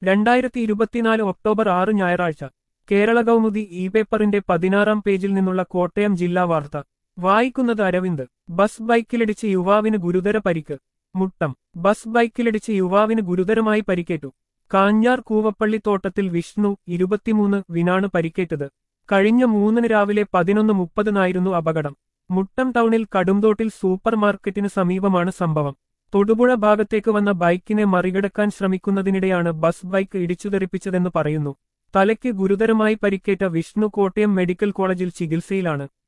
2024 October 6 ഞായറാഴ്ച കേരള കൗമുദി പേപ്പറിന്റെ 16-ാം പേജിൽ നിന്നുള്ള കോട്ടയം ജില്ലാ വാർത്ത വായിക്കുന്നത് അരവിന്ദ്. ബസ് ബൈക്കിലിടിച്ച് യുവാവിന് ഗുരുതര പരിക്ക്. മുട്ടം. ബസ് ബൈക്കിലിടിച്ച് യുവാവിന് ഗുരുതരമായി പരിക്കേറ്റു. കാഞ്ഞാർ കൂവപ്പള്ളിത്തോട്ടത്തിൽ വിഷ്ണു 23 വിനാണ് പരിക്കേറ്റത്. കഴിഞ്ഞ 3 രാവിലെ 11:30 അപകടം. മുട്ടം ടൗണിൽ കടുംതോട്ടിൽ സൂപ്പർ മാർക്കറ്റിന് സമീപമാണ് സംഭവം. തൊടുപുഴ ഭാഗത്തേക്ക് വന്ന ബൈക്കിനെ മറികടക്കാൻ ശ്രമിക്കുന്നതിനിടെയാണ് ബസ് ബൈക്ക് ഇടിച്ചുതെറിപ്പിച്ചതെന്ന് പറയുന്നു. തലയ്ക്ക് ഗുരുതരമായി പരിക്കേറ്റ വിഷ്ണു കോട്ടയം മെഡിക്കൽ കോളേജിൽ ചികിത്സയിലാണ്.